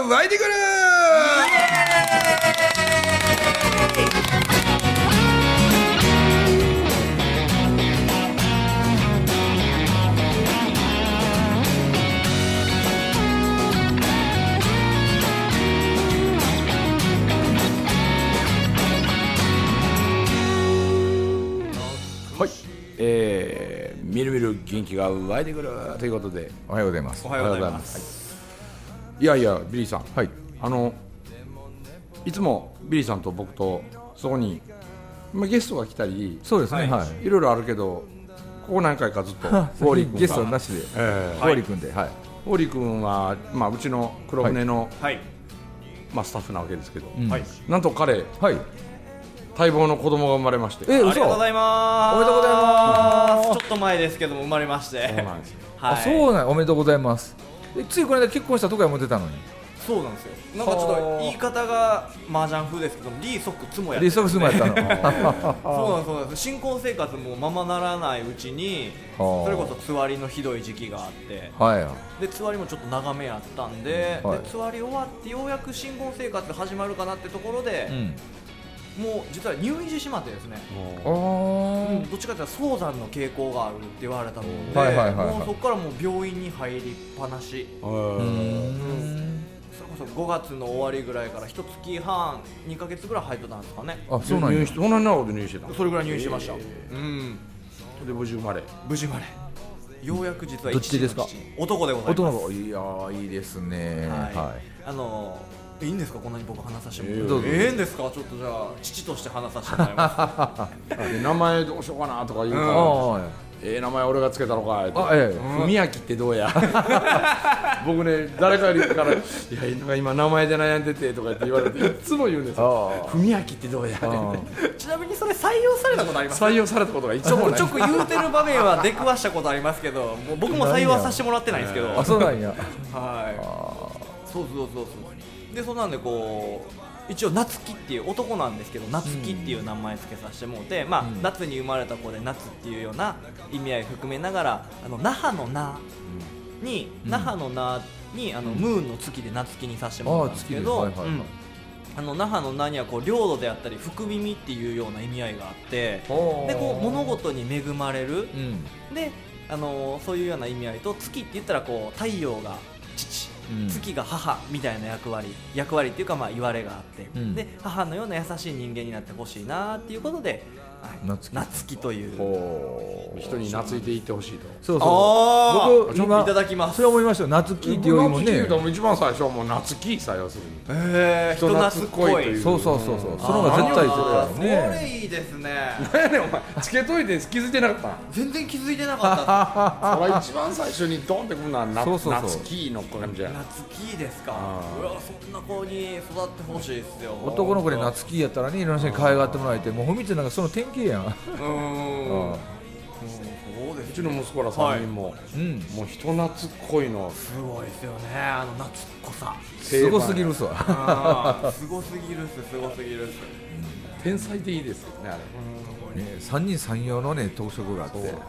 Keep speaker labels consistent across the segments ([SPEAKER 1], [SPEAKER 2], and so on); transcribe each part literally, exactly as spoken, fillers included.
[SPEAKER 1] 湧いてくる。はい、えー、みるみる元気が湧いてくるということで、
[SPEAKER 2] おはようございます。
[SPEAKER 3] おはようございます。
[SPEAKER 1] いやいやビリーさん、
[SPEAKER 2] はい、
[SPEAKER 1] あのいつもビリーさんと僕とそこに、まあ、ゲストが来たり、
[SPEAKER 2] そうですね、はい、
[SPEAKER 1] はい、いろいろあるけど、ここ何回かずっとウォーリー君
[SPEAKER 2] ゲストなしで、
[SPEAKER 1] えー、
[SPEAKER 2] ウォーリー君で、はい、
[SPEAKER 1] ウォーリー君は、まあ、うちの黒船の、
[SPEAKER 3] はい、
[SPEAKER 1] まあ、スタッフなわけですけど、
[SPEAKER 2] うん、
[SPEAKER 1] はい、なんと彼、
[SPEAKER 2] はい、
[SPEAKER 1] 待望の子供が生まれまして、
[SPEAKER 3] えー、ありがとうございます。
[SPEAKER 2] おめでとうございます。
[SPEAKER 3] ちょっと前ですけども生まれまして。
[SPEAKER 1] そうなんですよ、
[SPEAKER 3] はい、
[SPEAKER 2] あ、そうなん、おめでとうございます。え、ついこの間結婚したとかやも出たのに。
[SPEAKER 3] そうなんですよ。なんかちょっと言い方が麻雀風ですけど、リーソックツモやって、
[SPEAKER 2] リーソックツモやったの。
[SPEAKER 3] そうなんそうなんです。新婚生活もままならないうちに、それこそつわりのひどい時期があって、
[SPEAKER 2] はい、
[SPEAKER 3] でつわりもちょっと長めやったんで、
[SPEAKER 2] はい、
[SPEAKER 3] でつわり終わってようやく新婚生活が始まるかなってところで、うん、もう実は入院してしまってですね、
[SPEAKER 2] あ、うん、
[SPEAKER 3] どっちかというと早産の傾向があるって言われたので、
[SPEAKER 2] はいはいはいはい、
[SPEAKER 3] もうそこからもう病院に入りっぱなし、うん、それこそごがつの終わりぐらいからいっかげつはんにかげつぐらい入ってたんですかね。
[SPEAKER 2] あ、そうなんや。
[SPEAKER 1] そんな長く入院してた。
[SPEAKER 3] それぐらい入院してました、えー、うん、
[SPEAKER 1] で無事生まれ
[SPEAKER 3] 無事生まれ、ようやく実は
[SPEAKER 2] どっちですか？
[SPEAKER 3] 男でございます。
[SPEAKER 2] 男、いやー、いいですね、はい、はい、
[SPEAKER 3] あのー、いいんですか、こんなに僕話させてもらって。
[SPEAKER 2] えー、
[SPEAKER 3] ええんですか。ちょっとじゃあ父として話させてもらいます
[SPEAKER 1] で名前どうしようかなとか言うから、うん、ええー、名前俺がつけたのかって、
[SPEAKER 2] あ、ええ、
[SPEAKER 1] 文明ってどうや僕ね、誰かに言うからいや、なんか今名前で悩んでてとかって言われていつも言うんですよ。文明ってどうや
[SPEAKER 3] ちなみにそれ採用されたことあります？
[SPEAKER 1] 採用されたことが一度もない。
[SPEAKER 3] ちょくちょく言うてる場面は出くわしたことありますけど、もう僕も採用はさせてもらってないんですけど。
[SPEAKER 2] あ、そうなんや。
[SPEAKER 3] はい、そうそうそうそう。で、そんなんでこう一応夏希っていう男なんですけど、夏希っていう名前付けさせてもらって、うん、まあ、うん、夏に生まれた子で夏っていうような意味合い含めながら、あの那覇の那に、うん、那覇の那にあの、うん、ムーンの月で夏希にさせてもらったんですけど、はいはいはい、うん、あの那覇の那にはこう領土であったり福耳っていうような意味合いがあって、でこう物事に恵まれる、うん、であのそういうような意味合いと、月って言ったらこう太陽が父、うん、月が母みたいな役割役割っていうか、まあ言われがあって、うん、で母のような優しい人間になってほしいなっていうことで、はい、夏, 夏希という
[SPEAKER 1] 人に懐いていってほしいと。
[SPEAKER 2] そうそう、僕
[SPEAKER 3] 今いただきます。
[SPEAKER 2] それ思いましたよ。夏希っていうよりもね、
[SPEAKER 1] 夏希一番最初はもう夏希さ要するに、
[SPEAKER 3] えー、人懐っこいという。
[SPEAKER 2] そうそうそうそう、その方が絶対絶対
[SPEAKER 3] ね。それいいですね。
[SPEAKER 1] 何やねんお前、つけといて気づいてなかった。
[SPEAKER 3] 全然気づいてなかった。
[SPEAKER 1] それ一番最初にドンってくるのは夏希の感じや。
[SPEAKER 3] 夏希ですか。うわ、そんな子に育ってほしいですよ。
[SPEAKER 2] 男の子で夏希やったらね、いろんな人に可愛がってもらえて、もうふみちゃんなんかその典型やん。
[SPEAKER 3] うん、そうです。
[SPEAKER 1] うちの息子らさんにんも、はい、うん、もう人懐っこいの
[SPEAKER 3] すごいですよね。あの懐っこさ
[SPEAKER 2] すごすぎるっすわ。
[SPEAKER 3] すごすぎるっす、すごすぎるっす。
[SPEAKER 1] 天才でいいですよね、あれ。
[SPEAKER 2] ね、三人三様のね特色があって、うん、
[SPEAKER 3] そう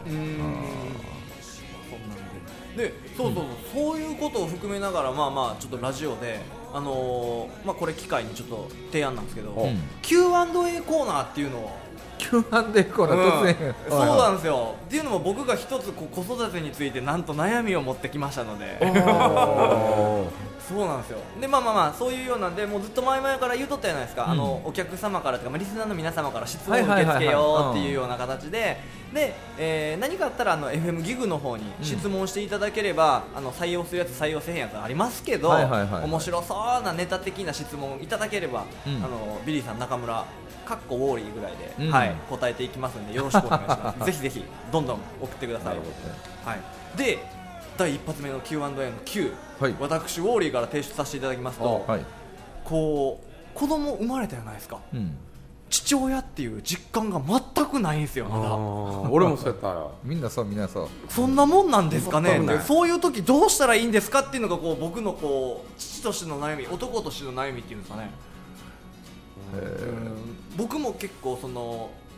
[SPEAKER 3] で、そうそうそう、そういうことを含めながら、まあまあちょっとラジオで、あのー、まあこれ機会にちょっと提案なんですけど、うん、キューアンドエー コーナーっていうのを。
[SPEAKER 2] キューアンドエー コーナー突然、
[SPEAKER 3] うん、そうなんですよ。っていうのも僕が一つこう子育てについてなんと悩みを持ってきましたので。そうなんですよ。で、まあまあまあそういうようなんで、もうずっと前々から言うとったじゃないですか、うん、あのお客様からとか、まあ、リスナーの皆様から質問を受け付けようっていうような形で、で、えー、何かあったらあの エフエム ギグの方に質問していただければ、うん、あの採用するやつ採用せへんやつありますけど、はいはいはいはい、面白そうなネタ的な質問いただければ、うん、あのビリーさん、中村かっこウォーリーぐらいで、うん、はい、答えていきますのでよろしくお願いします。ぜひぜひどんどん送ってください。はい、でだい一発目の キューアンドエー のきゅう、はい、私ウォーリーから提出させていただきますと、はい、こう子供生まれたじゃないですか、うん、父親っていう実感が全くないんですよ。まだ
[SPEAKER 1] 俺もそうやったよ。
[SPEAKER 2] みんなそうみんなそう
[SPEAKER 3] そんなもんなんですかね。でそういう時どうしたらいいんですかっていうのがこう僕のこう父としての悩み、男としての悩みっていうんですかね。うん、僕も結構その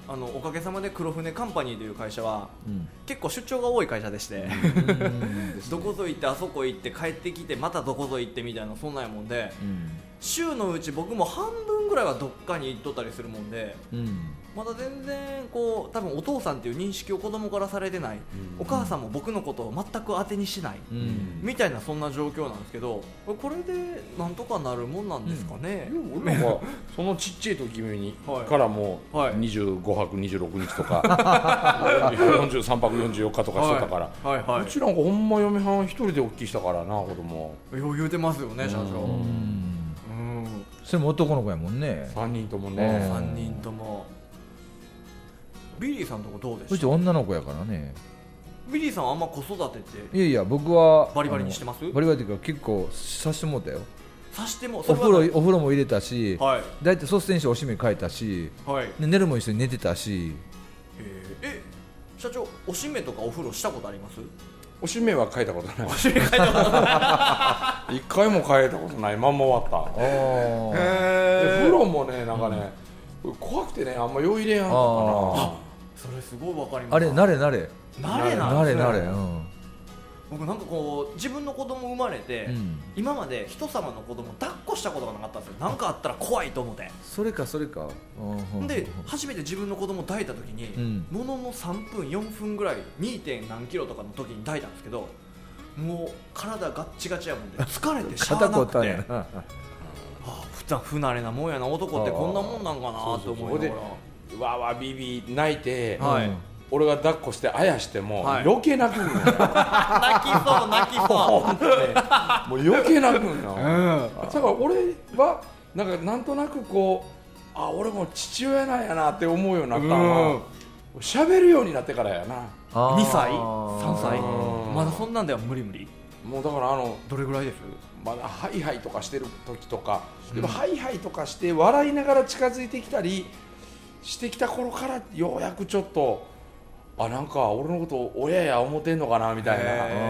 [SPEAKER 3] あのおかげさまで黒船カンパニーという会社は、
[SPEAKER 2] うん、
[SPEAKER 3] 結構出張が多い会社でしてどこぞ行ってあそこ行って帰ってきてまたどこぞ行ってみたいなそんなんやもんで、うん、週のうち僕も半分ぐらいはどっかに行っとったりするもんで、うん、まだ全然こう多分お父さんっていう認識を子供からされてない、うん、お母さんも僕のことを全く当てにしない、うん、みたいなそんな状況なんですけど、これでなんとかなるもんなんですかね、
[SPEAKER 1] うん、俺なんかそのちっちゃい時にからもうにじゅうごはくにじゅうろくにちとかよんじゅうさんぱくよんじゅうよっかとかしてたから、はいはいはい、うちなんかほんま嫁はん一人で大きいしたからな子供
[SPEAKER 3] 余裕出ますよね社長、うん
[SPEAKER 2] うん、それも男の子やもんね
[SPEAKER 1] さんにんともね
[SPEAKER 3] さんにんとも。ビリーさんとこどうでした？
[SPEAKER 2] うち女の子やからね。
[SPEAKER 3] ビリーさんはあんま子育てって
[SPEAKER 2] いやいや僕は
[SPEAKER 3] バリバリにしてます？
[SPEAKER 2] バリバリっていうか結構さしてもうたよ。
[SPEAKER 3] さしても
[SPEAKER 2] お風呂お風呂も入れたし、
[SPEAKER 3] はい、
[SPEAKER 2] だいたい率先しておしめ変えたし、はい、で寝るも一緒に寝てたし。
[SPEAKER 3] えー、え社長おしめとかお風呂したことあります？
[SPEAKER 1] おしめは変えたことない。
[SPEAKER 3] おしめ変えたことない
[SPEAKER 1] 一回も変えたことないまんま終わった。へ風呂もねなんかね、うん、怖くてねあんま用入れやんのかな。
[SPEAKER 3] それすごいわかります。
[SPEAKER 2] あれ慣れ慣れ
[SPEAKER 3] 慣れなんですね。
[SPEAKER 2] 慣れ慣れ、うん、
[SPEAKER 3] 僕なんかこう自分の子供生まれて、うん、今まで人様の子供抱っこしたことがなかったんですよ。なんかあったら怖いと思って。
[SPEAKER 2] それかそれか。
[SPEAKER 3] で初めて自分の子供抱いた時に、うん、もののさんぷんよんぷんぐらい に. 点何キロとかの時に抱いたんですけど、もう体ガッチガチやもんで疲れてしゃあなくてああ普段不慣れなもんやな男ってこんなもんなんかなと思いながら
[SPEAKER 1] わわビビ泣いて、はい、俺が抱っこしてあやしても、はい、余計泣くんよ泣きそう
[SPEAKER 3] 泣きそう
[SPEAKER 1] ね、もう余計泣くんよ、うん、だから俺はなんかなんとなくこうあ俺も父親なんやなって思うようになったのは喋、うん、るようになってからやな。
[SPEAKER 3] にさいさんさいまだそんなんでは無理無理。
[SPEAKER 1] もうだからあの
[SPEAKER 3] どれぐらいです？
[SPEAKER 1] まだハイハイとかしてる時とか、うん、でもハイハイとかして笑いながら近づいてきたりしてきた頃からようやくちょっとあなんか俺のこと親や思ってんのかなみたいな。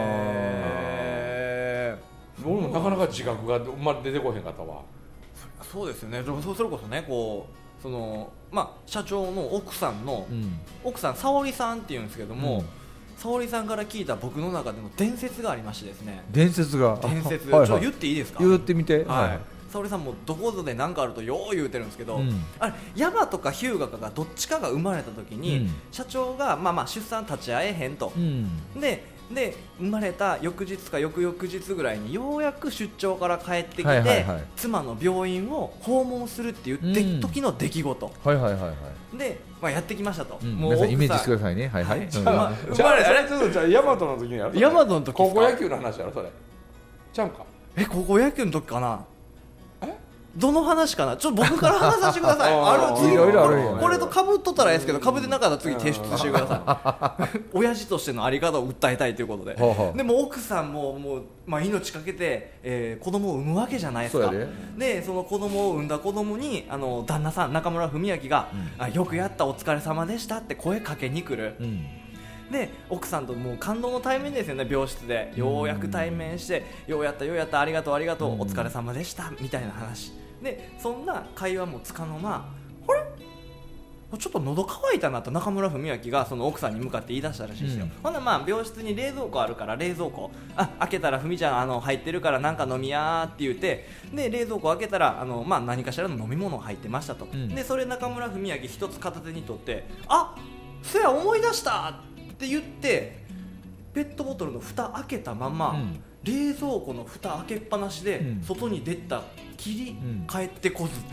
[SPEAKER 1] 俺もなかなか自覚が生まれ出てこへんかったわ。
[SPEAKER 3] そうですよね。それこそねこうその、まあ、社長の奥さんの、うん、奥さん沙織さんっていうんですけども、うん沙織さんから聞いた僕の中での伝説がありましてですね。
[SPEAKER 2] 伝説が
[SPEAKER 3] 伝説はい、はい、ちょっと言っていいですか？
[SPEAKER 2] 言ってみて。
[SPEAKER 3] はい、はい、沙織さんもどこぞで何かあるとよう言うてるんですけど、うん、あれ山とか日向かがどっちかが生まれた時に、うん、社長が、まあ、まあ出産立ち会えへんと、うん、でで生まれた翌日か翌々日ぐらいにようやく出張から帰ってきて、はいはいはい、妻の病院を訪問するっていう、うん、時の出来事、
[SPEAKER 2] はいはいはいはい、
[SPEAKER 3] で、まあ、やってきましたと、
[SPEAKER 2] うん、もう皆さんイメージしてくださいね。はいはい、はい、
[SPEAKER 1] じゃあ、まあ、じゃああれあれちょっとじゃあヤマトの時にやろ。
[SPEAKER 3] ヤマトの時
[SPEAKER 1] 高校野球の話やろそれ。ちゃうんか。
[SPEAKER 3] え高校野球の時かな。どの話かな。ちょっと僕から話させてください。ある
[SPEAKER 2] いろいろあるよ、
[SPEAKER 3] ね、これと被っとったらいいですけど被ってなかったら次提出してください親父としてのあり方を訴えたいということででも奥さんももう、まあ、命かけて、えー、子供を産むわけじゃないですか。で, でその子供を産んだ子供にあの旦那さん中村文明が、うん、あよくやったお疲れ様でしたって声かけに来る、うんで奥さんともう感動の対面ですよね。病室でようやく対面してようやったようやったありがとうありがとうお疲れ様でしたみたいな話でそんな会話もつかの間あれちょっと喉乾いたなと中村文明がその奥さんに向かって言い出したらしいですよ、うん、ほんなまあ病室に冷蔵庫あるから冷蔵庫あ開けたら文ちゃんあの入ってるからなんか飲みやーって言ってで冷蔵庫開けたらあの、まあ、何かしらの飲み物入ってましたと、うん、でそれ中村文明一つ片手に取ってあそや思い出したって言ってペットボトルの蓋開けたまま、うん、冷蔵庫の蓋開けっぱなしで、うん、外に出たきり、うん、帰ってこず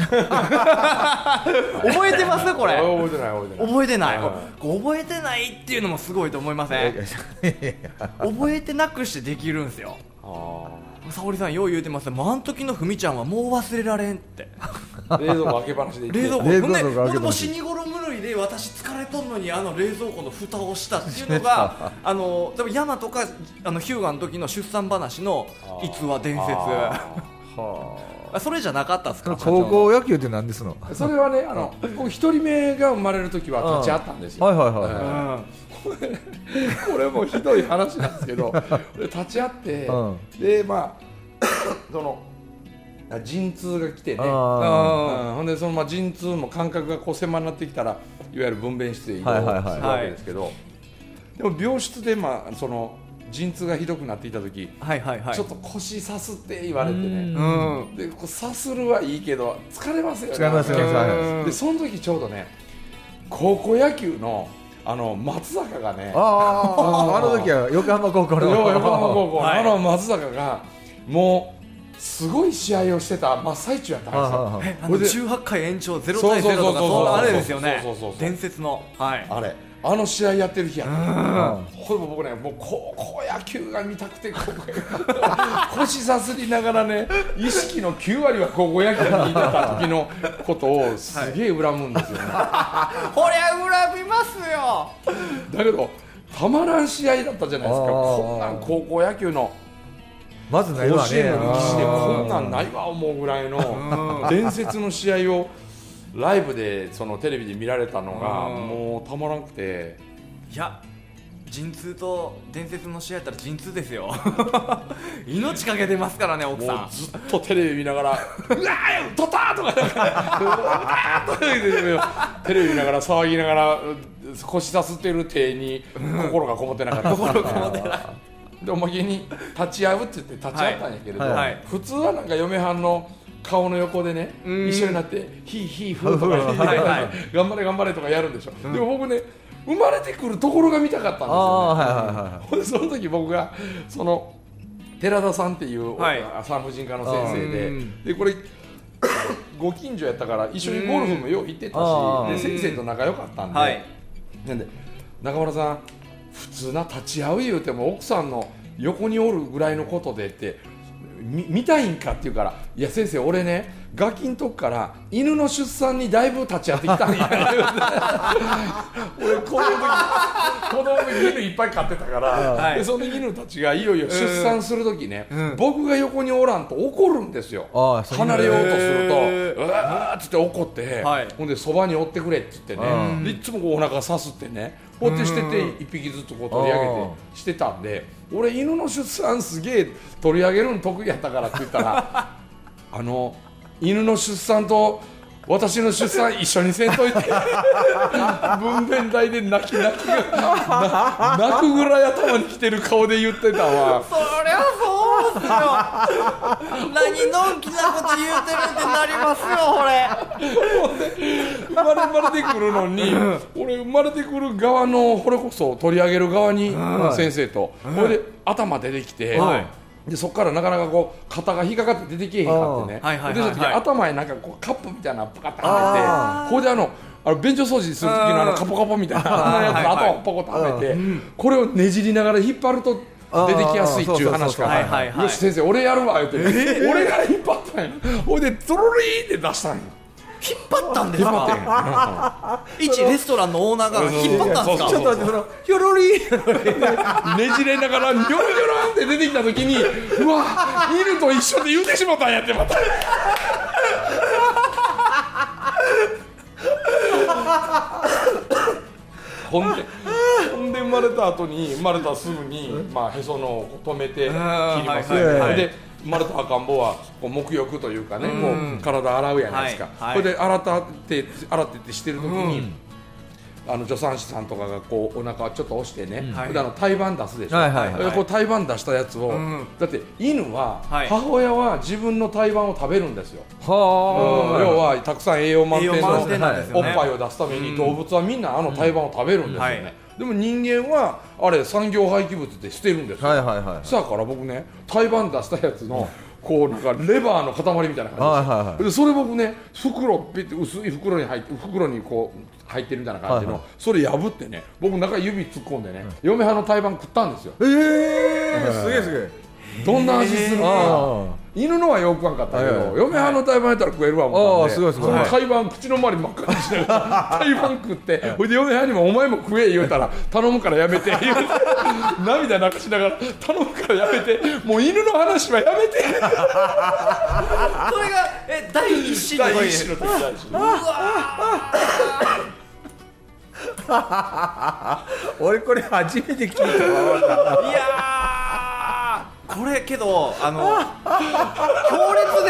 [SPEAKER 3] 覚えてますこれ。
[SPEAKER 1] 覚えてない覚えてない
[SPEAKER 3] 覚えてない、うん、覚えてないっていうのもすごいと思いません覚えてなくしてできるんですよ。沙織さんよう言うてます。もうあの時のふみちゃんはもう忘れられんって
[SPEAKER 1] 冷蔵庫開けっぱなしで
[SPEAKER 3] 冷蔵庫ほんでほんでもう死に頃無類で私疲れとんのにあの冷蔵庫の蓋をしたっていうのがあの多分山とかあの日向の時の出産話の逸話伝説はあそれじゃなかったですか。
[SPEAKER 2] 高校野球って何ですの。
[SPEAKER 1] それはねあの一人目が生まれる時は立ち会ったんですよ。
[SPEAKER 2] はいはいはい、
[SPEAKER 1] うん、これもひどい話なんですけど立ち会って、うん、でまあその陣痛が来てね、うん、
[SPEAKER 2] あ
[SPEAKER 1] ほんでそのまあ陣痛も間隔がこう狭になってきたらいわゆる分娩室へ移動するわけですけど、でも病室でまあその陣痛がひどくなっていた時、
[SPEAKER 3] はいはいはい、
[SPEAKER 1] ちょっと腰さすって言われてね、
[SPEAKER 3] うん
[SPEAKER 1] でこうさするはいいけど疲れますよね。
[SPEAKER 2] 疲れますよね。
[SPEAKER 1] でその時ちょうどね高校野球のあの松坂がね、
[SPEAKER 2] あああの時は横浜高校の
[SPEAKER 1] 横浜高校の、
[SPEAKER 3] はい、
[SPEAKER 1] あの松坂がもうすごい試合をしてた真っ最中やったんですよ。
[SPEAKER 3] えあのじゅうはちかい延長ゼロたいゼロとかそのあれですよね、伝説の、はい、
[SPEAKER 1] あれあの試合やってる日やったこれも僕ねもう高校野球が見たくてここ腰さすりながらね意識のきゅうわりは高校野球にいてた時のことをすげえ恨むんですよね、
[SPEAKER 3] はい、こりゃ恨みますよ。
[SPEAKER 1] だけどたまらん試合だったじゃないですか。こんなん高校野球の
[SPEAKER 2] まずないわね、
[SPEAKER 1] 甲子園の歴史でこんなんないわ思うぐらいの伝説の試合をライブでそのテレビで見られたのがもうたまらなくて、
[SPEAKER 3] いや陣痛と伝説の試合やったら陣痛ですよ命かけてますからね奥さん。
[SPEAKER 1] もうずっとテレビ見ながらうわー取ったーとかなんかテレビ見ながら騒ぎながら腰さすってる手に心がこもってなかった
[SPEAKER 3] 心がこもってない
[SPEAKER 1] でおまけに立ち会うって言って立ち会ったんやけれど、
[SPEAKER 3] はいはい、
[SPEAKER 1] 普通はなんか嫁はんの顔の横でね一緒になってヒーヒーフーとか言って
[SPEAKER 3] はい、はい、
[SPEAKER 1] 頑張れ頑張れとかやるんでしょ、うん、でも僕ね生まれてくるところが見たかったんですよね。
[SPEAKER 2] あ、はいはいはい、
[SPEAKER 1] その時僕がその寺田さんっていう、はい、産婦人科の先生で、でこれご近所やったから一緒にゴルフもよう行ってたし、で先生と仲良かったんで、はい、なんで中村さん普通な立ち会う言うても奥さんの横におるぐらいのことでって見たいんかって言うから、いや先生俺ねガキんとこから犬の出産にだいぶ立ち会ってきたんや俺こういう時子供の犬いっぱい飼ってたから、はい、でその犬たちがいよいよ出産する時ね、うん、僕が横におらんと怒るんですよ。離れようとするとうわーっつって怒って、はい、ほんでそばにおってくれって言ってね、でいつもこうお腹さすってねこうやってしてていっぴきずつこう取り上げてしてたんで、俺犬の出産すげえ取り上げるの得意やったからって言ったらあの犬の出産と私の出産一緒にせんといて分娩台で泣き泣きが泣くぐらい頭にきてる顔で言ってたわ。
[SPEAKER 3] そりゃそうっすよ何のんきなこと言うてるってなりますよこれ
[SPEAKER 1] 生まれ生まれてくるのに俺生まれてくる側のこれこそ取り上げる側に先生とこれで頭出てきて、はい、でそこからなかなかこう肩が引っかかって出てけえへんかってね、はいはいはいはい、でその時頭になんかこうカップみたいなのパカッとはめて、これであのあの便所掃除する時のあのカポカポみたいなあんなやつの頭をポコッとはめて、これをねじりながら引っ張ると出てきやすいっていう話から、よし先生俺やるわ言って、ね、えー、俺が引っ張ったんや。ほいでゾロリーって出したんや。
[SPEAKER 3] 引っ張ったんですか。一レストランのオーナーが引っ張ったんですか。
[SPEAKER 2] ちょっと待って、そのヒョロリ
[SPEAKER 1] ーねじれながらニョロニョロって出てきた時にうわ犬と一緒で言うてしまったんやってまたほんでほんで生まれた後に生まれたすぐに、まあ、へその緒を止めて切りますよ、はいはい、で生まれた赤ん坊はこう沐浴というかね、こう体洗うやないですか、はいはい、それで洗って洗ってってしてる時に、うん、あの助産師さんとかがこうお腹ちょっと押してね、うん、であの胎盤出すでしょ、はいはいはい、こう胎盤出したやつを、うん、だって犬は、はい、母親は自分の胎盤を食べるんですよ、はあ、要はたくさん栄養満点のおっぱいを出すために、動物はみんなあの胎盤を食べるんですよね、うんはい、でも人間はあれ産業廃棄物で捨てるんですよ、はいはいはいはい、だから僕ね胎盤出したやつのこうなんかレバーの塊みたいな感じです、はいはいはい、でそれ僕ね袋ピッて薄い袋に入って袋にこう入ってるみたいな感じの、はいはい、それ破ってね僕中指突っ込んでね、うん、嫁はんの胎盤食ったんですよ。
[SPEAKER 2] えー、すげえすげえ。
[SPEAKER 1] どんな味するか、えー、犬のはよく食わんかったけど、はいはい、嫁はんの胎盤やったら食えるわ思ったんで、その胎盤口の周り真っ赤にしながら胎盤食ってほいで嫁はんにもお前も食え言うたら頼むからやめて言うて涙流しながら頼むからやめてもう犬の話はやめて
[SPEAKER 3] それがえ第一子の
[SPEAKER 1] 第一子の時第一子の
[SPEAKER 2] 俺これ初めて聞いたわ。
[SPEAKER 3] いやーこれけどあの強烈で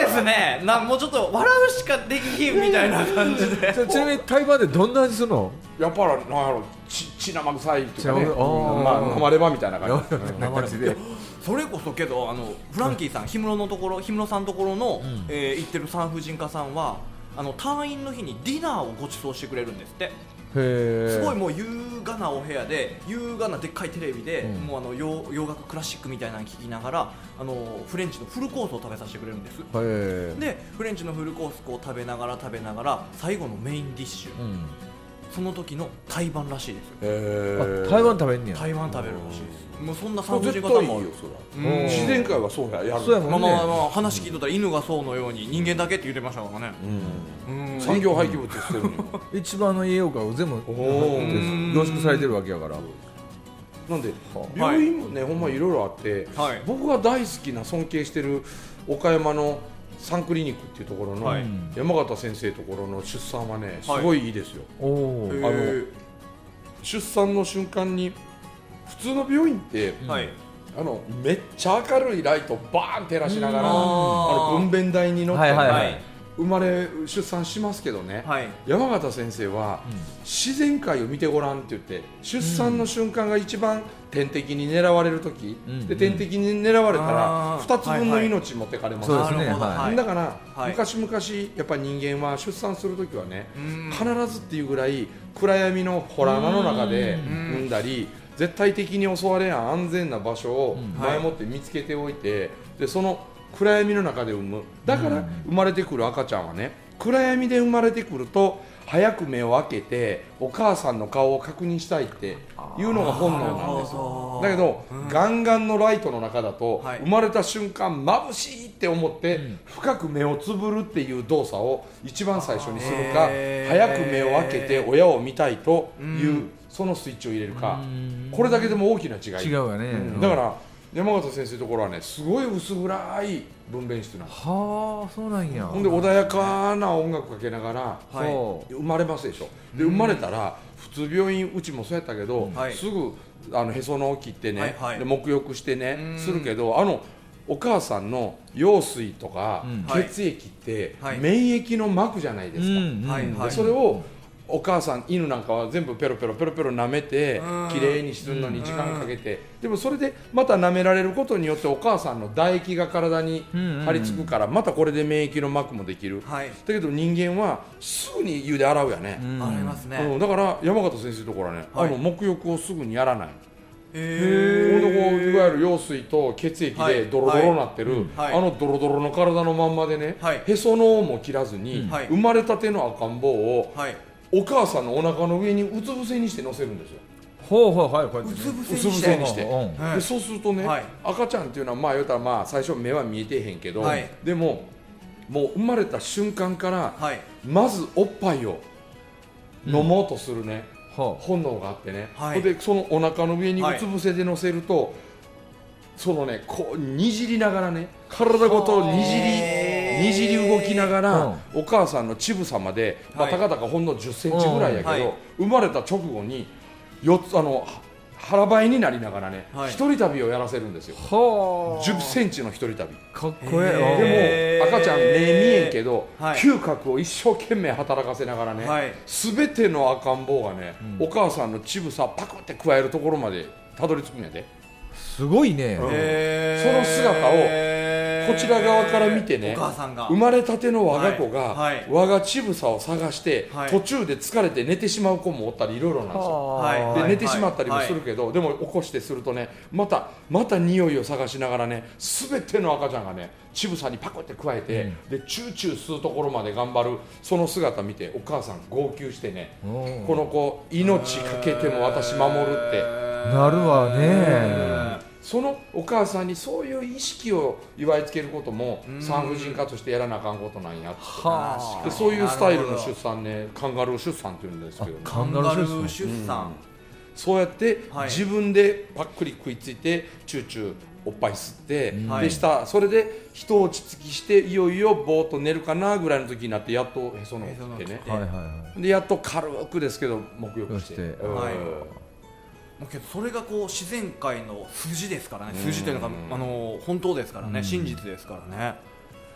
[SPEAKER 3] ですね。なもうちょっと笑うしかできひんみたいな感じで。
[SPEAKER 2] ちなみに台湾でどんな味するの？
[SPEAKER 1] やっぱりなんやろち血生臭いとかね、
[SPEAKER 2] 血生臭いあー
[SPEAKER 1] まあ生レバみたいな感じ、うん
[SPEAKER 2] 生レバで
[SPEAKER 3] それこそけどあのフランキーさん、氷室のところ、氷室さんのところの、
[SPEAKER 2] うん
[SPEAKER 3] えー行ってる産婦人科さんはあの退院の日にディナーをご馳走してくれるんですって。
[SPEAKER 2] へ
[SPEAKER 3] すごい
[SPEAKER 2] い
[SPEAKER 3] もう優雅なお部屋で優雅なでっかいテレビで、
[SPEAKER 2] うん
[SPEAKER 3] もうあの洋洋楽クラシックみたいなの聴きながらあのフレンチのフルコースを食べさせてくれるんです。
[SPEAKER 2] へ
[SPEAKER 3] でフレンチのフルコースを食べながら食べながら最後のメインディッシュ、
[SPEAKER 2] うん
[SPEAKER 3] その時の台湾らしいですよ。
[SPEAKER 1] へ
[SPEAKER 2] あ台湾食べんねや。
[SPEAKER 3] 台湾食べるらしいです。もうそんな産婦
[SPEAKER 1] 絶
[SPEAKER 3] 人科さんも
[SPEAKER 1] 対いいよそれは。
[SPEAKER 3] うん
[SPEAKER 1] 自然界はそうややる。
[SPEAKER 2] そうやもん
[SPEAKER 3] まあまあまあ話聞いとったら犬がそうのように人間だけって言ってましたからね。
[SPEAKER 1] うん
[SPEAKER 3] うん
[SPEAKER 1] 産業廃棄物捨てるのよ。
[SPEAKER 2] 一番の栄養価を全部
[SPEAKER 1] おー
[SPEAKER 2] 凝縮されてるわけやから。
[SPEAKER 1] なんで病院もね、ほんまいろいろあって、
[SPEAKER 3] はい
[SPEAKER 1] 僕が大好きな尊敬してる岡山のサンクリニックっていうところの、
[SPEAKER 3] はい
[SPEAKER 1] 山形先生ところの出産はねすごいいいですよ。
[SPEAKER 2] おお
[SPEAKER 3] へ
[SPEAKER 2] ー。
[SPEAKER 1] あの
[SPEAKER 3] ー
[SPEAKER 1] 出産の瞬間に普通の病院って、
[SPEAKER 3] はい
[SPEAKER 1] あのめっちゃ明るいライトバーン照らしながら、
[SPEAKER 3] うん
[SPEAKER 1] あの分娩台に乗って、
[SPEAKER 2] はいはいは
[SPEAKER 3] はいい
[SPEAKER 1] 生まれ出産しますけどね、
[SPEAKER 3] はい
[SPEAKER 1] 山形先生は、自然界を見てごらんって言って出産の瞬間が一番天敵に狙われる時、
[SPEAKER 2] うん
[SPEAKER 1] で天敵に狙われたら
[SPEAKER 3] あー
[SPEAKER 1] ふたつぶんの命持ってかれます、
[SPEAKER 2] そうですね
[SPEAKER 3] なるほど
[SPEAKER 2] はい
[SPEAKER 1] だから、
[SPEAKER 3] はい
[SPEAKER 1] 昔々やっぱ人間は出産する時はね、
[SPEAKER 3] うん
[SPEAKER 1] 必ずっていうぐらい暗闇のホラー穴の中で
[SPEAKER 3] うん
[SPEAKER 1] 産んだり、絶対的に襲われやん安全な場所を
[SPEAKER 2] うん
[SPEAKER 1] 前もって見つけておいて、でその暗闇の中で産む。だから生まれてくる赤ちゃんはね、暗闇で生まれてくると早く目を開けてお母さんの顔を確認したいっていうのが本能なんですよ。だけど、
[SPEAKER 3] うん
[SPEAKER 1] ガンガンのライトの中だと、
[SPEAKER 3] はい
[SPEAKER 1] 生まれた瞬間眩しいって思って、
[SPEAKER 2] うん
[SPEAKER 1] 深く目をつぶるっていう動作を一番最初にするか、
[SPEAKER 3] へー
[SPEAKER 1] 早く目を開けて親を見たいという、
[SPEAKER 3] うん
[SPEAKER 1] そのスイッチを入れるか、
[SPEAKER 2] うん
[SPEAKER 1] これだけでも大きな違い。
[SPEAKER 2] 違うよね。
[SPEAKER 1] うんだから山形先生のところはねすごい薄暗い分娩室なんです。
[SPEAKER 2] はあそうなんや。
[SPEAKER 1] ほんで穏やかな音楽かけながら
[SPEAKER 3] はい
[SPEAKER 2] そう
[SPEAKER 1] 生まれますでしょ。で生まれたら普通病院うちもそうやったけど、
[SPEAKER 3] はい
[SPEAKER 1] すぐあのへその緒切ってね、
[SPEAKER 3] はいはい
[SPEAKER 1] で沐浴してね
[SPEAKER 3] うん
[SPEAKER 1] するけど、あのお母さんの羊水とか
[SPEAKER 2] うん
[SPEAKER 1] 血液って
[SPEAKER 3] はい
[SPEAKER 1] 免疫の膜じゃないですか。
[SPEAKER 2] うん
[SPEAKER 3] はいはい
[SPEAKER 1] でそれをお母さん犬なんかは全部ペロペロペロペロ舐めて
[SPEAKER 3] うん
[SPEAKER 1] きれいにするのに時間かけて、でもそれでまた舐められることによってお母さんの唾液が体に張り付くから、またこれで免疫の膜もできる。
[SPEAKER 3] はい
[SPEAKER 1] だけど人間はすぐに湯で洗うやね、
[SPEAKER 2] うん
[SPEAKER 3] ありますね。
[SPEAKER 1] うんだから山形先生のところはね、
[SPEAKER 3] はい
[SPEAKER 1] あの沐浴をすぐにやらない。
[SPEAKER 3] へ
[SPEAKER 1] ほんでこういわゆる羊水と血液
[SPEAKER 3] はい
[SPEAKER 1] でドロドロになってる、
[SPEAKER 3] はい
[SPEAKER 1] あのドロドロの体のまんまでね、
[SPEAKER 3] はい
[SPEAKER 1] へその緒も切らずに、
[SPEAKER 3] はい
[SPEAKER 1] 生まれたての赤ん坊を
[SPEAKER 3] はい。
[SPEAKER 1] お母さんのお腹の上にうつ伏せにして乗せるんですよ。
[SPEAKER 2] ほうほうはいこうやってね。
[SPEAKER 3] うつ伏せ
[SPEAKER 1] うつ伏
[SPEAKER 3] にして。
[SPEAKER 1] せにして、
[SPEAKER 2] うん
[SPEAKER 3] はい
[SPEAKER 1] でそうするとね、
[SPEAKER 3] はい
[SPEAKER 1] 赤ちゃんっていうのはまあ言うたらまあ最初目は見えてへんけど、
[SPEAKER 3] はい
[SPEAKER 1] でももう生まれた瞬間から
[SPEAKER 3] はい
[SPEAKER 1] まずおっぱいを飲もうとするね、
[SPEAKER 2] は
[SPEAKER 1] 本能があってね、
[SPEAKER 3] はい
[SPEAKER 1] でそのお腹の上に
[SPEAKER 3] はいう
[SPEAKER 1] つ伏せで乗せると、そのねこうにじりながらね体ごとにじり
[SPEAKER 3] へー
[SPEAKER 1] にじり動きながら、お母さんの乳房まで、まあ、
[SPEAKER 3] はい
[SPEAKER 1] たかだかほんのじゅっセンチぐらいやけど、
[SPEAKER 3] うんはい
[SPEAKER 1] 生まれた直後によっつあのは腹ばいになりながらね、
[SPEAKER 3] はい
[SPEAKER 1] 一人旅をやらせるんですよ。
[SPEAKER 2] は
[SPEAKER 1] じゅっセンチの一人旅
[SPEAKER 2] かっこえ
[SPEAKER 3] へー
[SPEAKER 1] でも赤ちゃん目見えんけど、
[SPEAKER 3] はい
[SPEAKER 1] 嗅覚を一生懸命働かせながらね、
[SPEAKER 3] はい
[SPEAKER 1] すべての赤ん坊がね、
[SPEAKER 2] うん
[SPEAKER 1] お母さんの乳房パクって加えるところまでたどり着くんやで。
[SPEAKER 2] えすごいね。
[SPEAKER 1] うん
[SPEAKER 3] へー
[SPEAKER 1] その姿をこちら側から見てね、
[SPEAKER 3] お母さんが
[SPEAKER 1] 生まれたての我が子が、
[SPEAKER 3] はいはい
[SPEAKER 1] 我が乳房を探して、
[SPEAKER 3] はい
[SPEAKER 1] 途中で疲れて寝てしまう子もおったりいろいろなんですよ。
[SPEAKER 3] はい
[SPEAKER 1] で寝てしまったりもするけど、でも起こしてするとねまたまた匂いを探しながらね全ての赤ちゃんがね乳房にパクって加えて、でチューチュー吸うところまで頑張るその姿見てお母さん号泣してね、
[SPEAKER 2] うん
[SPEAKER 1] この子命かけても私守るって
[SPEAKER 2] なるわね。
[SPEAKER 1] そのお母さんにそういう意識を祝いつけることも
[SPEAKER 3] うん
[SPEAKER 1] 産婦人科としてやらなあかんことなんやって
[SPEAKER 2] は
[SPEAKER 1] でそういうスタイルの
[SPEAKER 3] なるほど
[SPEAKER 1] 出産ねカンガルー出産っていうんですけどね、
[SPEAKER 2] カンガルー出産
[SPEAKER 3] 出産、
[SPEAKER 1] そうやって
[SPEAKER 3] はい
[SPEAKER 1] 自分でパックリ食いついてチューチューおっぱい吸って、
[SPEAKER 3] はい
[SPEAKER 1] でしたそれで人落ち着きしていよいよぼーっと寝るかなぐらいの時になってやっとへその緒を切ってね
[SPEAKER 3] へその緒
[SPEAKER 2] はいはいは
[SPEAKER 1] でやっと軽くですけど沐浴して
[SPEAKER 2] そして
[SPEAKER 1] うん
[SPEAKER 3] はいもうけどそれがこう自然界の筋ですからね、筋というのが
[SPEAKER 1] うん
[SPEAKER 3] あの本当ですからね、
[SPEAKER 2] うん
[SPEAKER 3] 真実ですからね。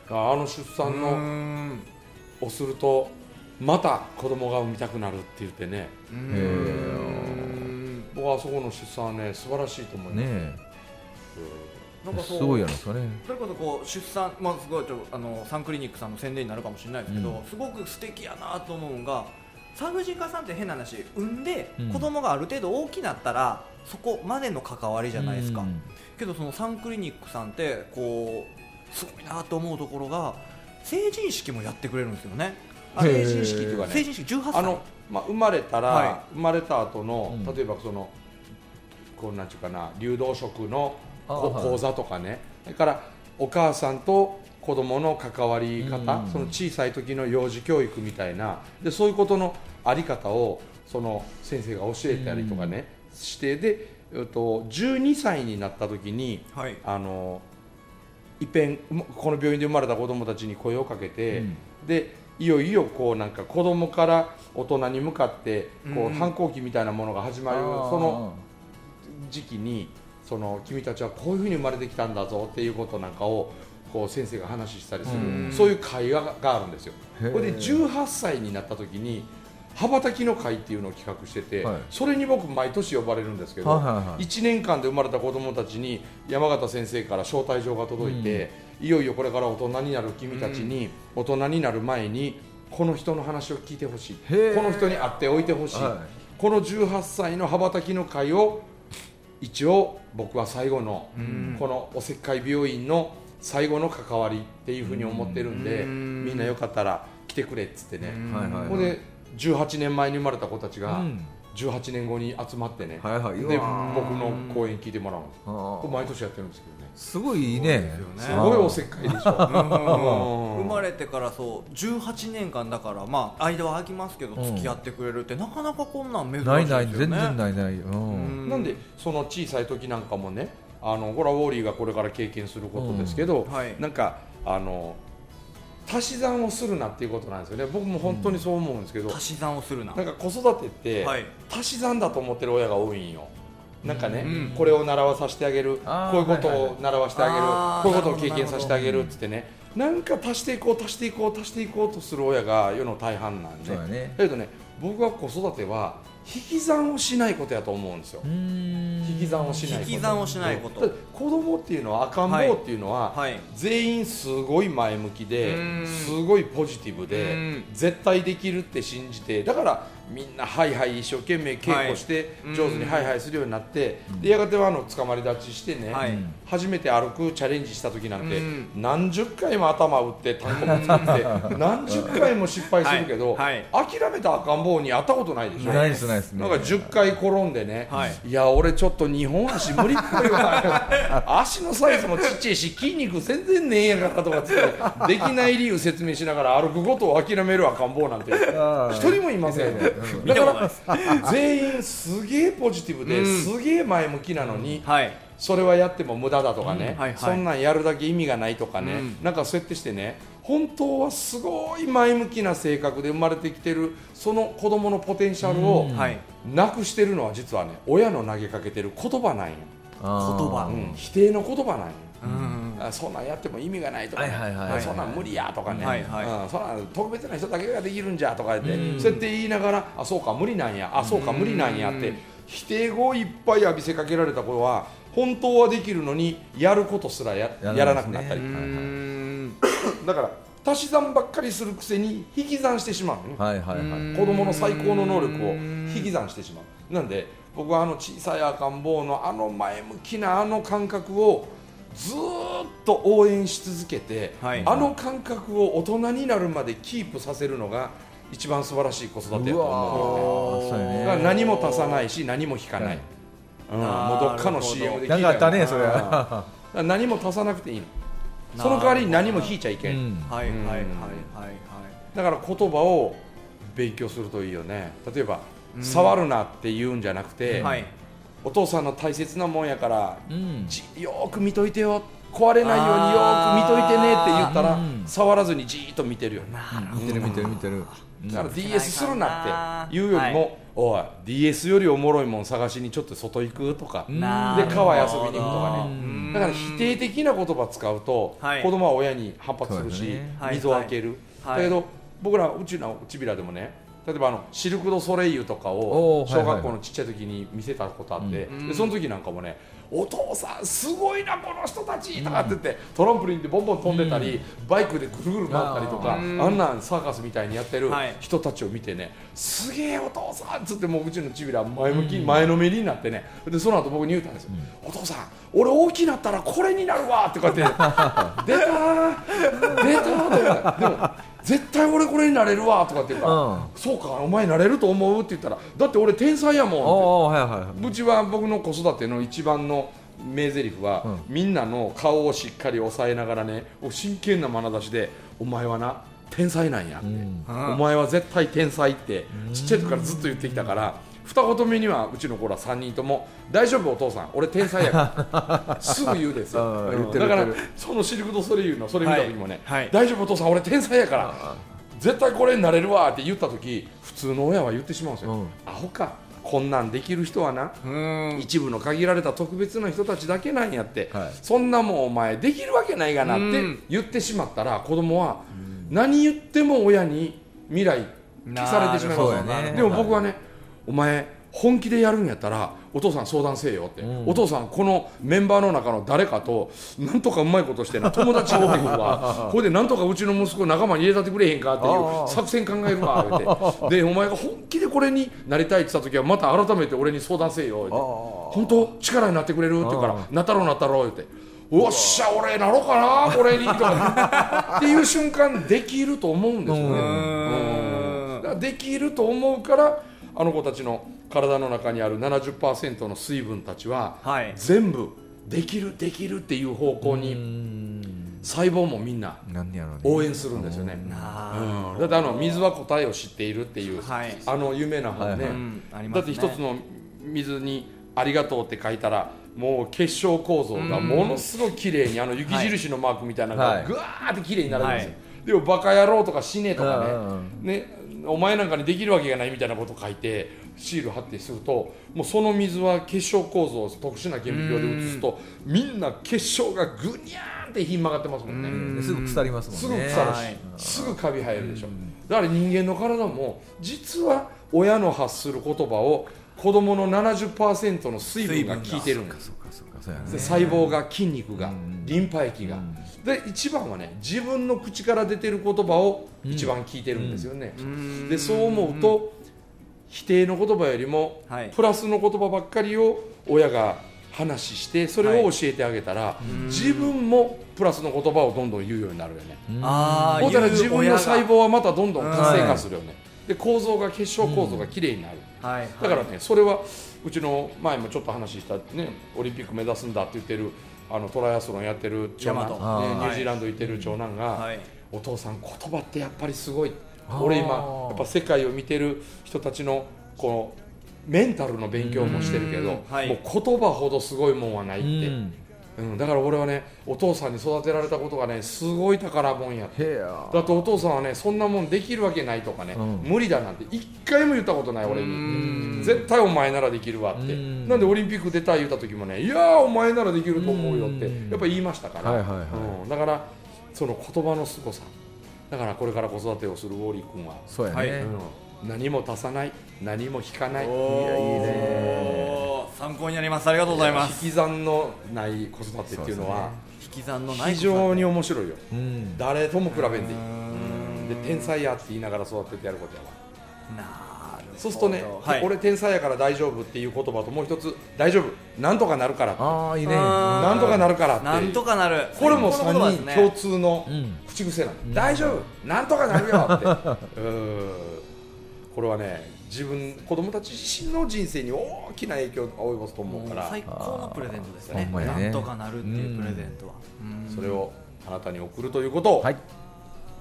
[SPEAKER 1] あの出産のをするとまた子供が産みたくなるって言ってね、
[SPEAKER 3] うーん
[SPEAKER 1] 僕はそこの出産はね素晴らしいと思います。
[SPEAKER 2] ね
[SPEAKER 3] なんかそう
[SPEAKER 2] すごいやないですかね。
[SPEAKER 3] それこそこう出産、まあ、すごいちょあのサンクリニックさんの宣伝になるかもしれないですけど、
[SPEAKER 2] うん
[SPEAKER 3] すごく素敵やなと思うのが、産婦人科さんって変な話産んで、
[SPEAKER 2] うん
[SPEAKER 3] 子供がある程度大きなったらそこまでの関わりじゃないですか、
[SPEAKER 2] うん
[SPEAKER 3] けどそのサンクリニックさんってこうすごいなと思うところが成人式もやってくれるんですよね。あ
[SPEAKER 1] 成人式というかね、
[SPEAKER 3] 成人式じゅうはっさい
[SPEAKER 1] あの、まあ、生まれたら、
[SPEAKER 3] は
[SPEAKER 1] 生まれた後の、
[SPEAKER 2] うん
[SPEAKER 1] 例えばそのこうなんていうかな、流動食の
[SPEAKER 2] あはい
[SPEAKER 1] こ講座とかね、それからお母さんと子供の関わり方、
[SPEAKER 2] うん
[SPEAKER 1] その小さい時の幼児教育みたいなで、そういうことのあり方をその先生が教えたりとかね、してで、えっと、じゅうにさいになった時に、
[SPEAKER 3] はい
[SPEAKER 1] あのいっぺんこの病院で生まれた子供たちに声をかけて、
[SPEAKER 2] うん
[SPEAKER 1] でいよいよこうなんか子供から大人に向かってこ
[SPEAKER 3] う
[SPEAKER 1] うん反抗期みたいなものが始まる、
[SPEAKER 2] あー
[SPEAKER 1] その時期にその君たちはこういうふうに生まれてきたんだぞっていうことなんかをこう先生が話したりする、
[SPEAKER 2] うん
[SPEAKER 1] そういう会話があるんですよ。
[SPEAKER 2] へー
[SPEAKER 1] これでじゅうはっさいになった時に羽ばたきの会っていうのを企画してて、
[SPEAKER 2] はい
[SPEAKER 1] それに僕毎年呼ばれるんですけど、
[SPEAKER 2] はいはいはい
[SPEAKER 1] いちねんかんで生まれた子どもたちに山形先生から招待状が届いて、いよいよこれから大人になる君たちに、大人になる前にこの人の話を聞いてほしい、
[SPEAKER 2] へー
[SPEAKER 1] この人に会っておいてほしい、
[SPEAKER 2] は
[SPEAKER 1] このじゅうはっさいの羽ばたきの会を一応僕は最後の
[SPEAKER 3] うん
[SPEAKER 1] このおせっかい病院の最後の関わりっていうふうに思ってるんで、
[SPEAKER 3] うん
[SPEAKER 1] みんなよかったら来てくれっつってね、
[SPEAKER 3] うん
[SPEAKER 2] はいはい
[SPEAKER 1] ここでじゅうはちねんまえに生まれた子たちが
[SPEAKER 2] うん
[SPEAKER 1] じゅうはちねんごに集まってね、
[SPEAKER 2] はいはい。
[SPEAKER 1] で
[SPEAKER 2] うわ
[SPEAKER 1] 僕の講演聞いてもらうんです。
[SPEAKER 2] あー
[SPEAKER 1] これ毎年やってるんですけどね、
[SPEAKER 2] すごいいいね。
[SPEAKER 1] すごいおせっかいでしょ。
[SPEAKER 3] 生まれてからそうじゅうはちねんかんだからまあ間は空きますけど
[SPEAKER 2] うん
[SPEAKER 3] 付き合ってくれるってなかなかこんなん珍しいですよね。
[SPEAKER 2] ないない全然ないない。う
[SPEAKER 3] うんん
[SPEAKER 1] なんでその小さい時なんかもね、あのこれはウォーリーがこれから経験することですけど、
[SPEAKER 3] うんはい
[SPEAKER 1] なんかあの足し算をするなっていうことなんですよね。僕も本当にそう思うんですけど、
[SPEAKER 3] 足し算をするな。
[SPEAKER 1] なんか子育てって、
[SPEAKER 3] はい
[SPEAKER 1] 足し算だと思ってる親が多いんよ。なんかね、
[SPEAKER 3] うん
[SPEAKER 1] これを習わさせてあげる、
[SPEAKER 2] あー
[SPEAKER 1] こういうこと
[SPEAKER 2] はいはい
[SPEAKER 1] を習わせてあげる、
[SPEAKER 3] あー
[SPEAKER 1] こういうことを経験させてあげるっつってね、なんか足していこう足していこう足していこうとする親が世の大半なんで、
[SPEAKER 2] そうだね。
[SPEAKER 1] だけどね、僕は子育ては引き算をしないことやと思うんですよ。引
[SPEAKER 2] 引
[SPEAKER 1] き算をしないこと。
[SPEAKER 3] 引き算をしないこと
[SPEAKER 1] だって子供っていうのは赤ん坊っていうのは、
[SPEAKER 3] はい
[SPEAKER 1] 全員すごい前向きで
[SPEAKER 3] うん
[SPEAKER 1] すごいポジティブで
[SPEAKER 3] うん
[SPEAKER 1] 絶対できるって信じて、だからみんなハイハイ一生懸命稽古して
[SPEAKER 3] はい
[SPEAKER 1] 上手にハイハイするようになって、
[SPEAKER 2] うん
[SPEAKER 1] でやがてはあの捕まり立ちしてね、
[SPEAKER 3] はい
[SPEAKER 1] 初めて歩くチャレンジした時なんて
[SPEAKER 3] うん
[SPEAKER 1] 何十回も頭打って単語作って何十回も失敗するけど、
[SPEAKER 3] はい
[SPEAKER 1] 諦めた赤ん坊に会ったことないでしょ。
[SPEAKER 2] ないですないですね。
[SPEAKER 1] なんかじゅっかい転んでね、
[SPEAKER 3] はい
[SPEAKER 1] いや俺ちょっとにほん足無理っぽいわ足のサイズもちっちゃいし筋肉全然ねえやからとかつってできない理由説明しながら歩くことを諦める赤ん坊なんて
[SPEAKER 2] あー
[SPEAKER 1] 一人もいません。
[SPEAKER 3] 見
[SPEAKER 1] だか
[SPEAKER 3] たことないです。
[SPEAKER 1] ら全員すげえポジティブで
[SPEAKER 3] うん
[SPEAKER 1] すげえ前向きなのに、
[SPEAKER 3] はい。
[SPEAKER 1] それはやっても無駄だとかね、
[SPEAKER 3] うんはいはい
[SPEAKER 1] そんなんやるだけ意味がないとかね、
[SPEAKER 3] うん
[SPEAKER 1] なんかそうやってしてね、本当はすごい前向きな性格で生まれてきてるその子供のポテンシャルを
[SPEAKER 2] うん
[SPEAKER 3] はい。
[SPEAKER 1] なくしてるのは実はね、親の投げかけてる言葉なんよ、
[SPEAKER 2] あー
[SPEAKER 3] 言葉
[SPEAKER 1] うん否定の言葉なんよ、
[SPEAKER 3] うん。
[SPEAKER 1] あそんなんやっても意味がないとか、ね
[SPEAKER 2] はいはいはいはい
[SPEAKER 1] そんなん無理やとかね、
[SPEAKER 3] はいはい
[SPEAKER 1] うんそんなん特別な人だけができるんじゃとか言って、
[SPEAKER 2] うん
[SPEAKER 1] そうやって言いながら、あそうか無理なんや、あそうか
[SPEAKER 3] うん
[SPEAKER 1] 無理なんやって否定語をいっぱい浴びせかけられた子は本当はできるのにやることすら や,
[SPEAKER 2] やらないですね
[SPEAKER 1] やらなくなったり、
[SPEAKER 3] う
[SPEAKER 2] はいはい
[SPEAKER 3] ん。
[SPEAKER 1] だから足し算ばっかりするくせに引き算してしまうのね、
[SPEAKER 2] はいはいはい。
[SPEAKER 1] 子供の最高の能力を引き算してしまう。なんで僕はあの小さい赤ん坊のあの前向きなあの感覚をずーっと応援し続けて、
[SPEAKER 3] はい
[SPEAKER 1] あの感覚を大人になるまでキープさせるのが一番素晴らしい子育てだと
[SPEAKER 2] う
[SPEAKER 1] 思う
[SPEAKER 2] わーそうやね
[SPEAKER 1] だから何も足さないし何も引かない、うん、もうどっかの シーエム で聞いたよ
[SPEAKER 2] なかったねそれ
[SPEAKER 1] うんだ
[SPEAKER 2] は。
[SPEAKER 1] から何も足さなくていいの、その代わりに何も引いちゃいけん、
[SPEAKER 2] うん
[SPEAKER 3] はいはいはいはいはい。
[SPEAKER 1] だから言葉を勉強するといいよね。例えば、
[SPEAKER 3] うん
[SPEAKER 1] 触るなって言うんじゃなくて、
[SPEAKER 3] はい。
[SPEAKER 1] お父さんの大切なもんやから、
[SPEAKER 2] うん。
[SPEAKER 1] じよーく見といてよ、 壊れないようによーく見といてねって言ったら、
[SPEAKER 2] うん、
[SPEAKER 1] 触らずにじーっと見てるよね。
[SPEAKER 2] 見てる見てる見てる。
[SPEAKER 1] だから ディーエス するなっていうよりも、はい、おい ディーエス よりおもろいもん探しにちょっと外行くとかで川遊びに行くとかね。だから否定的な言葉使うと、はい、子供は親に反発するし、ね、水を開ける、はいはい、だけど僕らうちのちびらでもね、例えばあのシルク・ドゥ・ソレイユとかを小学校のちっちゃい時に見せたことあって、でその時なんかもね、お父さんすごいなこの人たちとかって言ってトランポリンでボンボン飛んでたり、バイクでぐるぐる回ったりとか、あんなんサーカスみたいにやってる人たちを見てね、すげえお父さんっつって、もううちのちびら前向き前のめりになってね、でその後僕に言うたんですよ、お父さん俺大きなったらこれになるわってこうやって出たー出たーでも絶対俺これになれるわとかって言うから、うん、そうかお前なれると思うって言ったら、だって俺天才やもんって、はいはいはい、うちは僕の子育ての一番の名台詞は、うん、みんなの顔をしっかり押さえながらね、真剣な眼差しでお前はな天才なんやって、うん、お前は絶対天才ってちっちゃい時からずっと言ってきたから、二言目にはうちの子らさんにんとも大丈夫お父さん俺天才やからすぐ言うですよ、うん、だからそのシルク・ドゥ・ソレイユのそれ見た時もね、はいはい、大丈夫お父さん俺天才やから絶対これになれるわって言った時、普通の親は言ってしまうんですよ、うん、アホかこんなんできる人はな、うん、一部の限られた特別な人たちだけなんやって、はい、そんなもんお前できるわけないがなって言ってしまったら、子供は何言っても親に未来消されてしまいます、ね、でも僕はね、お前本気でやるんやったらお父さん相談せえよって、うん、お父さんこのメンバーの中の誰かとなんとかうまいことしてな友達がおるわこれでなんとかうちの息子仲間に入れたってくれへんかっていう作戦考えるわってでお前が本気でこれになりたいって言った時はまた改めて俺に相談せえよって本当力になってくれるって言うからなったろうなったろうっておっしゃ俺なろうかなこれにとかっていう瞬間できると思うんですよね。うん、だからできると思うからあの子たちの体の中にある ななじゅっパーセント の水分たちは、はい、全部できるできるっていう方向に細胞もみんな応援するんですよね。うん、だってあの水は答えを知っているっていう、はい、あの有名な本ね、はいはい、だって一つの水にありがとうって書いたらもう結晶構造がものすごく綺麗にあの雪印のマークみたいなのがぐわーって綺麗になるんですよ、はい、でもバカ野郎とか死ねとか ね, ねお前なんかにできるわけがないみたいなことを書いてシール貼ってすると、もうその水は結晶構造を特殊な顕微鏡で映すとみんな結晶がぐにゃーんってひん曲がってますもんね。
[SPEAKER 2] んすぐ腐りますもんね。
[SPEAKER 1] すぐ腐るし、はい、すぐカビ生えるでしょ。だから人間の体も実は親の発する言葉を子供の ななじゅっパーセント の水分が効いてるんです。細胞が筋肉がリンパ液がで一番はね自分の口から出てる言葉を一番聞いてるんですよね、うん、でそう思うと否定の言葉よりもプラスの言葉ばっかりを親が話してそれを教えてあげたら、はい、自分もプラスの言葉をどんどん言うようになるよね。あー、ほんだら自分の細胞はまたどんどん活性化するよね、はい、で構造が結晶構造がきれいになる、うんはいはい、だからねそれはうちの前もちょっと話した、ね、オリンピック目指すんだって言ってるあのトライアスロンやってる長男、ね、ニュージーランド行ってる長男が、はい、お父さん言葉ってやっぱりすごい、俺今やっぱ世界を見てる人たちのこのメンタルの勉強もしてるけど、はい、もう言葉ほどすごいもんはないって、うんうん、だから俺はねお父さんに育てられたことがねすごい宝物やって、だってお父さんはねそんなもんできるわけないとかね、うん、無理だなんて一回も言ったことない俺に。絶対お前ならできるわって、なんでオリンピック出たい言った時もねいやーお前ならできると思うよってやっぱ言いましたから、はいはいはいうん、だからその言葉のすごさだからこれから子育てをするウォーリー君は
[SPEAKER 2] そうやね、はい
[SPEAKER 1] うん、何も足さない何も引かない、いやいい
[SPEAKER 3] ね参考になります。ありがとうございます。
[SPEAKER 1] 引き算のない子育てっていうのは、ね、
[SPEAKER 3] 引き算のない
[SPEAKER 1] 非常に面白いよ、うん、誰とも比べんでいい、うんで天才やって言いながら育ててやることやわな。そうするとね、はい、俺天才やから大丈夫っていう言葉ともう一つ大丈夫なんとかなるから
[SPEAKER 2] あいいね
[SPEAKER 1] なんとかなるからって
[SPEAKER 3] なんとかなる
[SPEAKER 1] これもさんにん共通の口癖なの、うん、大丈夫なんとかなるよってうこれはね自分子供たち自身の人生に大きな影響を及ぼすと思うから
[SPEAKER 3] 最高のプレゼントですよね。なんとかなるっていうプレゼントは、
[SPEAKER 1] うん、それをあなたに送るということを、はい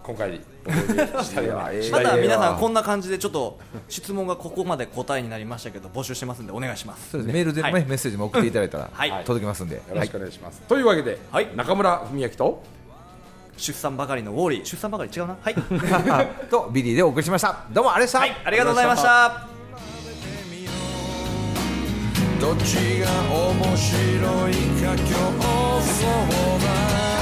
[SPEAKER 1] 今回お届けしたいな
[SPEAKER 3] また皆さんこんな感じでちょっと質問がここまで答えになりましたけど募集してますんでお願いします。
[SPEAKER 2] そうですね、メールで、ね、はい、メッセージも送っていただいたら、はい、届きますんで、
[SPEAKER 1] よろしくお願いします、はい、というわけで、はい、中村文明と
[SPEAKER 3] 出産ばかりのウォーリー、出産ばかり違うな、はい
[SPEAKER 2] とビリーでお送りしました。どうもありがとうございました、
[SPEAKER 3] はい、ありがとうございました。
[SPEAKER 4] どっちが面白いか競争だ